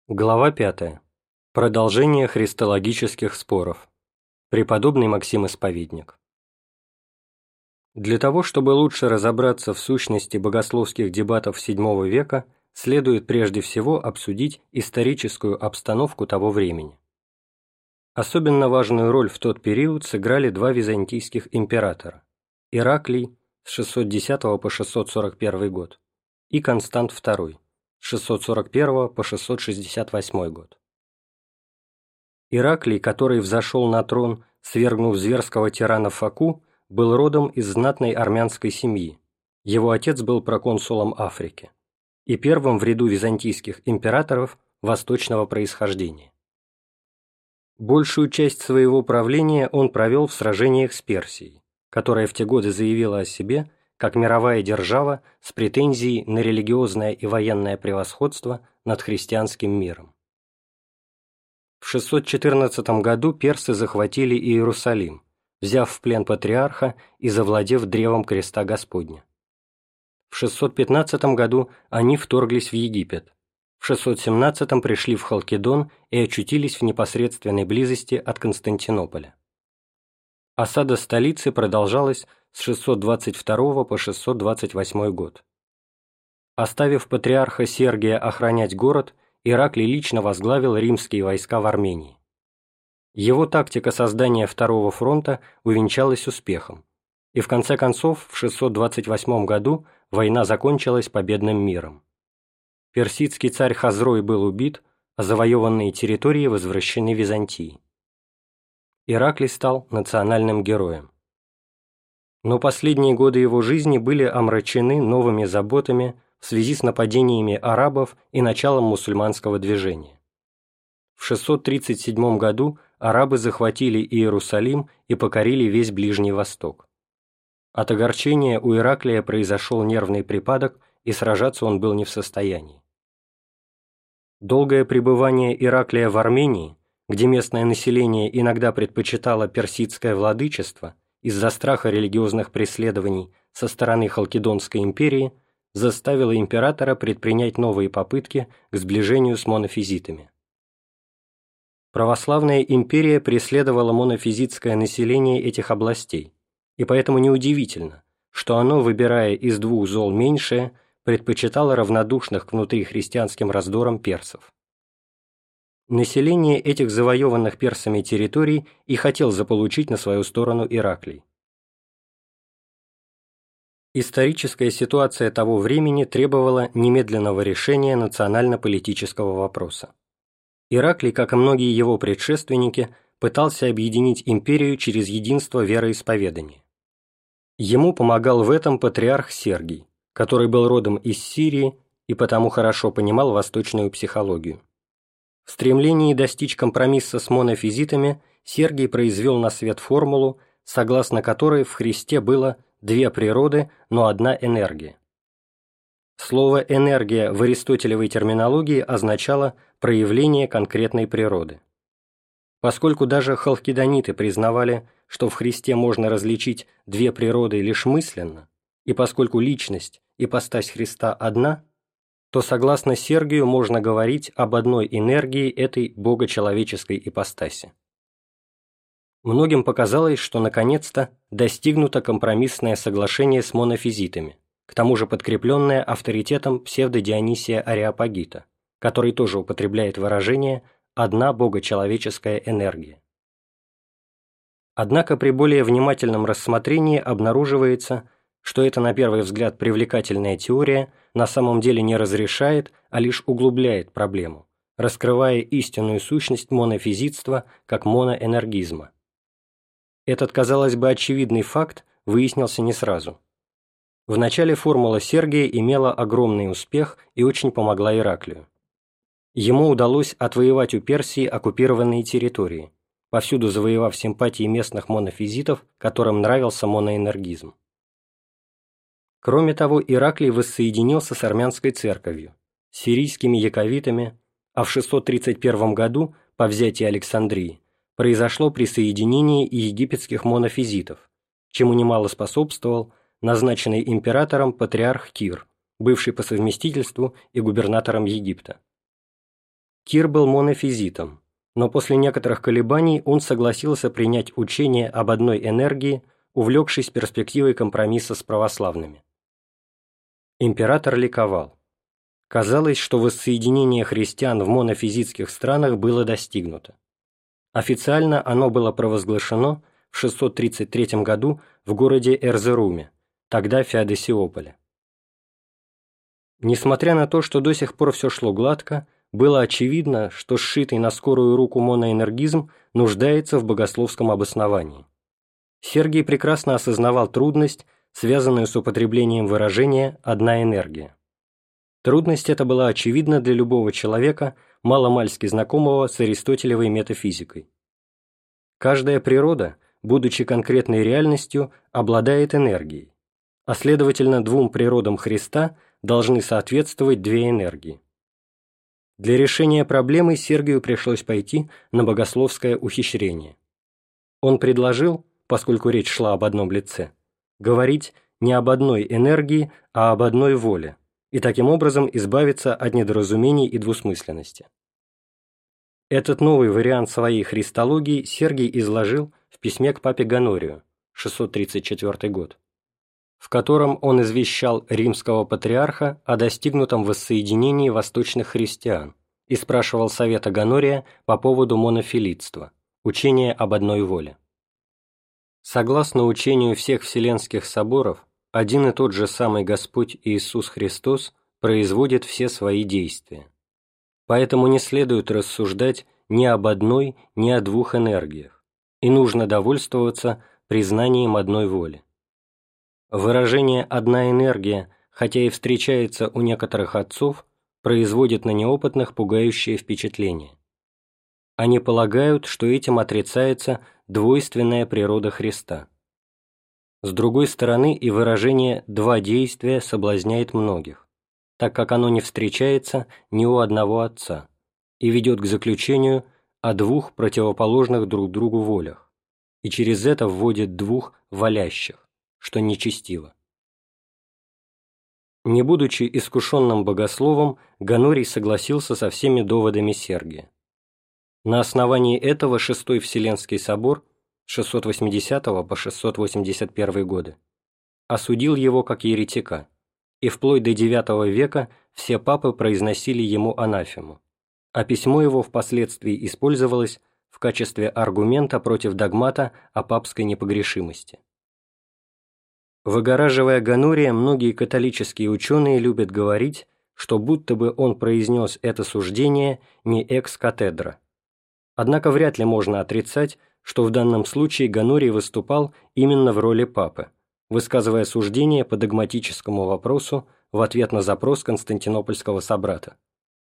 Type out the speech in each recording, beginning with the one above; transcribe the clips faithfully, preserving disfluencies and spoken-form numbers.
Глава пятая. Продолжение христологических споров. Преподобный Максим Исповедник. Для того, чтобы лучше разобраться в сущности богословских дебатов седьмого века, следует прежде всего обсудить историческую обстановку того времени. Особенно важную роль в тот период сыграли два византийских императора – Ираклий с шестьсот десятого по шестьсот сорок первый год и Констант второй с шестьсот сорок первого по шестьсот шестьдесят восьмой год. Ираклий, который взошел на трон, свергнув зверского тирана Фоку, был родом из знатной армянской семьи. Его отец был проконсулом Африки и первым в ряду византийских императоров восточного происхождения. Большую часть своего правления он провел в сражениях с Персией, которая в те годы заявила о себе как мировая держава с претензией на религиозное и военное превосходство над христианским миром. В шестьсот четырнадцатом году персы захватили Иерусалим, взяв в плен патриарха и завладев древом креста Господня. В шестьсот пятнадцатом году они вторглись в Египет, в шестьсот семнадцатом пришли в Халкидон и очутились в непосредственной близости от Константинополя. Осада столицы продолжалась с шестьсот двадцать второго по шестьсот двадцать восьмой год. Оставив патриарха Сергия охранять город, Ираклий лично возглавил римские войска в Армении. Его тактика создания Второго фронта увенчалась успехом, и в конце концов в шестьсот двадцать восьмом году война закончилась победным миром. Персидский царь Хазрой был убит, а завоеванные территории возвращены Византии. Ираклий стал национальным героем. Но последние годы его жизни были омрачены новыми заботами в связи с нападениями арабов и началом мусульманского движения. В шестьсот тридцать седьмом году арабы захватили Иерусалим и покорили весь Ближний Восток. От огорчения у Ираклия произошел нервный припадок, и сражаться он был не в состоянии. Долгое пребывание Ираклия в Армении, где местное население иногда предпочитало персидское владычество из-за страха религиозных преследований со стороны Халкидонской империи, заставило императора предпринять новые попытки к сближению с монофизитами. Православная империя преследовала монофизитское население этих областей, и поэтому неудивительно, что оно, выбирая из двух зол меньшее, предпочитало равнодушных к внутрихристианским раздорам персов. Население этих завоеванных персами территорий и хотел заполучить на свою сторону Ираклий. Историческая ситуация того времени требовала немедленного решения национально-политического вопроса. Ираклий, как и многие его предшественники, пытался объединить империю через единство вероисповедания. Ему помогал в этом патриарх Сергий, который был родом из Сирии и потому хорошо понимал восточную психологию. В стремлении достичь компромисса с монофизитами Сергий произвел на свет формулу, согласно которой в Христе было две природы, но одна энергия. Слово «энергия» в аристотелевой терминологии означало проявление конкретной природы. Поскольку даже халкидониты признавали, что в Христе можно различить две природы лишь мысленно, и поскольку личность, ипостась Христа одна, то, согласно Сергию, можно говорить об одной энергии этой богочеловеческой ипостаси. Многим показалось, что наконец-то достигнуто компромиссное соглашение с монофизитами, к тому же подкрепленное авторитетом псевдодионисия Ареопагита, который тоже употребляет выражение «одна богочеловеческая энергия». Однако при более внимательном рассмотрении обнаруживается, что эта на первый взгляд привлекательная теория на самом деле не разрешает, а лишь углубляет проблему, раскрывая истинную сущность монофизитства как моноэнергизма. Этот, казалось бы, очевидный факт выяснился не сразу. Вначале формула Сергия имела огромный успех и очень помогла Ираклию. Ему удалось отвоевать у Персии оккупированные территории, повсюду завоевав симпатии местных монофизитов, которым нравился моноэнергизм. Кроме того, Ираклий воссоединился с армянской церковью, сирийскими яковитами, а в шестьсот тридцать первом году, по взятии Александрии, произошло присоединение и египетских монофизитов, чему немало способствовал назначенный императором патриарх Кир, бывший по совместительству и губернатором Египта. Кир был монофизитом, но после некоторых колебаний он согласился принять учение об одной энергии, увлекшись перспективой компромисса с православными. Император ликовал. Казалось, что воссоединение христиан в монофизитских странах было достигнуто. Официально оно было провозглашено в шестьсот тридцать третьем году в городе Эрзеруме, тогда Феодосиополе. Несмотря на то, что до сих пор все шло гладко, было очевидно, что сшитый на скорую руку моноэнергизм нуждается в богословском обосновании. Сергий прекрасно осознавал трудность, связанную с употреблением выражения «одна энергия». Трудность эта была очевидна для любого человека, маломальски знакомого с аристотелевой метафизикой. Каждая природа, будучи конкретной реальностью, обладает энергией, а следовательно двум природам Христа должны соответствовать две энергии. Для решения проблемы Сергию пришлось пойти на богословское ухищрение. Он предложил, поскольку речь шла об одном лице, говорить не об одной энергии, а об одной воле, и таким образом избавиться от недоразумений и двусмысленности. Этот новый вариант своей христологии Сергий изложил в письме к папе Гонорию, шестьсот тридцать четвёртый год, в котором он извещал римского патриарха о достигнутом воссоединении восточных христиан и спрашивал совета Гонория по поводу монофилитства, учения об одной воле. Согласно учению всех вселенских соборов, один и тот же самый Господь Иисус Христос производит все свои действия. Поэтому не следует рассуждать ни об одной, ни о двух энергиях, и нужно довольствоваться признанием одной воли. Выражение «одна энергия», хотя и встречается у некоторых отцов, производит на неопытных пугающее впечатление. Они полагают, что этим отрицается двойственная природа Христа. С другой стороны, и выражение «два действия» соблазняет многих, так как оно не встречается ни у одного отца и ведет к заключению о двух противоположных друг другу волях, и через это вводит двух волящих, что нечестиво. Не будучи искушенным богословом, Гонорий согласился со всеми доводами Сергия. На основании этого Шестой Вселенский собор с шестьсот восьмидесятого по шестьсот восемьдесят первый годы осудил его как еретика, и вплоть до девятого века все папы произносили ему анафему, а письмо его впоследствии использовалось в качестве аргумента против догмата о папской непогрешимости. Выгораживая Гонория, многие католические ученые любят говорить, что будто бы он произнес это суждение не экс-катедра. Однако вряд ли можно отрицать, что в данном случае Гонорий выступал именно в роли папы, высказывая суждение по догматическому вопросу в ответ на запрос константинопольского собрата.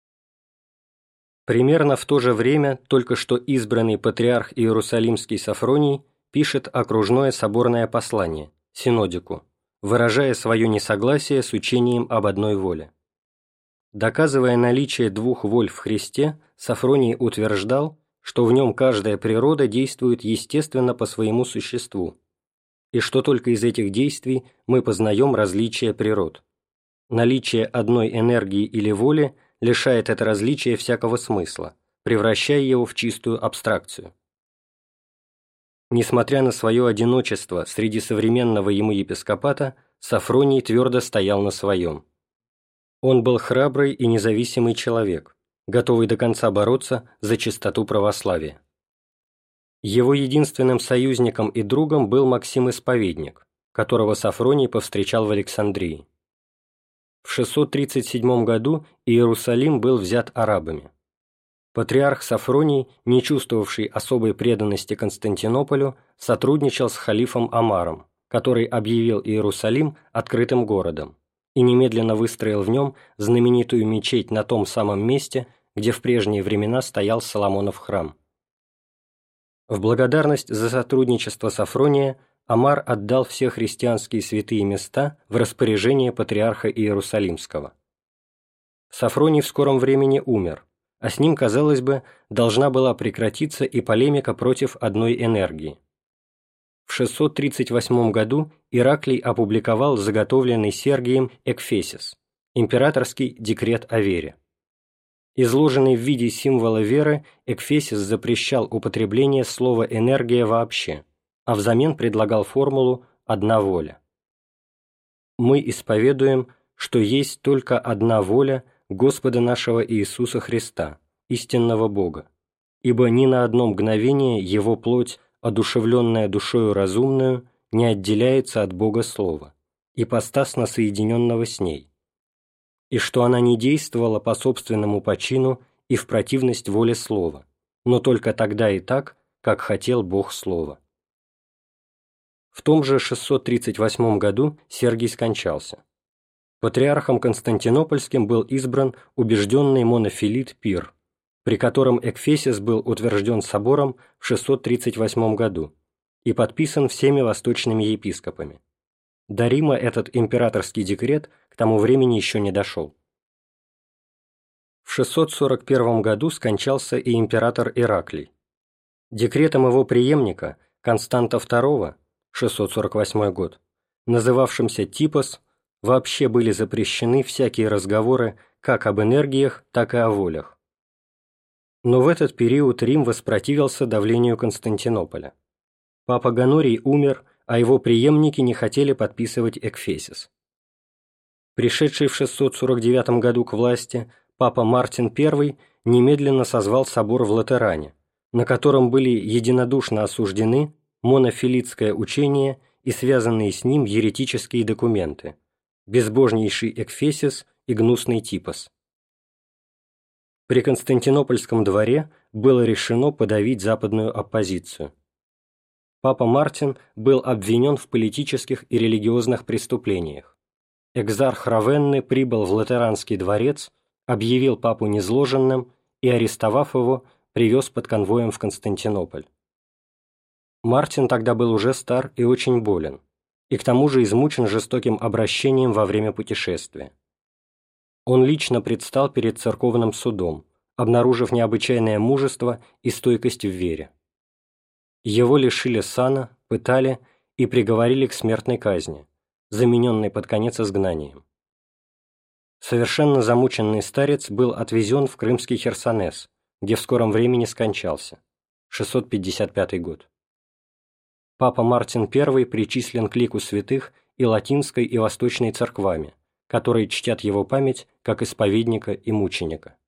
Примерно в то же время только что избранный патриарх Иерусалимский Софроний пишет окружное соборное послание, синодику, выражая свое несогласие с учением об одной воле. Доказывая наличие двух воль в Христе, Софроний утверждал, что в нем каждая природа действует естественно по своему существу, и что только из этих действий мы познаем различия природ. Наличие одной энергии или воли лишает это различие всякого смысла, превращая его в чистую абстракцию. Несмотря на свое одиночество среди современного ему епископата, Софроний твердо стоял на своем. Он был храбрый и независимый человек, готовый до конца бороться за чистоту православия. Его единственным союзником и другом был Максим Исповедник, которого Софроний повстречал в Александрии. В шестьсот тридцать седьмом году Иерусалим был взят арабами. Патриарх Софроний, не чувствовавший особой преданности Константинополю, сотрудничал с халифом Омаром, который объявил Иерусалим открытым городом и немедленно выстроил в нем знаменитую мечеть на том самом месте, где в прежние времена стоял Соломонов храм. В благодарность за сотрудничество Софрония Омар отдал все христианские святые места в распоряжение патриарха Иерусалимского. Софроний в скором времени умер, а с ним, казалось бы, должна была прекратиться и полемика против одной энергии. В шестьсот тридцать восьмом году Ираклий опубликовал заготовленный Сергием Экфесис, императорский декрет о вере. Изложенный в виде символа веры, Экфесис запрещал употребление слова «энергия» вообще, а взамен предлагал формулу «одна воля». Мы исповедуем, что есть только одна воля Господа нашего Иисуса Христа, истинного Бога, ибо ни на одно мгновение Его плоть, одушевленная душою разумную, не отделяется от Бога Слова, ипостасно соединенного с ней, и что она не действовала по собственному почину и в противность воле Слова, но только тогда и так, как хотел Бог Слова. В том же шестьсот тридцать восьмом году Сергий скончался. Патриархом Константинопольским был избран убежденный монофилит Пир, при котором Экфесис был утвержден собором в шестьсот тридцать восьмом году и подписан всеми восточными епископами. До Рима этот императорский декрет к тому времени еще не дошел. В шестьсот сорок первом году скончался и император Ираклий. Декретом его преемника, Константа второго, шестьсот сорок восьмой год, называвшимся Типос, вообще были запрещены всякие разговоры как об энергиях, так и о волях. Но в этот период Рим воспротивился давлению Константинополя. Папа Гонорий умер, а его преемники не хотели подписывать Экфесис. Пришедший в шестьсот сорок девятом году к власти, папа Мартин I немедленно созвал собор в Латеране, на котором были единодушно осуждены монофилитское учение и связанные с ним еретические документы, безбожнейший Экфесис и гнусный Типос. При Константинопольском дворе было решено подавить западную оппозицию. Папа Мартин был обвинен в политических и религиозных преступлениях. Экзарх Равенны прибыл в Латеранский дворец, объявил папу низложенным и, арестовав его, привез под конвоем в Константинополь. Мартин тогда был уже стар и очень болен, и к тому же измучен жестоким обращением во время путешествия. Он лично предстал перед церковным судом, обнаружив необычайное мужество и стойкость в вере. Его лишили сана, пытали и приговорили к смертной казни, замененной под конец изгнанием. Совершенно замученный старец был отвезен в крымский Херсонес, где в скором времени скончался, шестьсот пятьдесят пятый год. Папа Мартин I причислен к лику святых и латинской и восточной церквами, которые чтят его память как исповедника и мученика.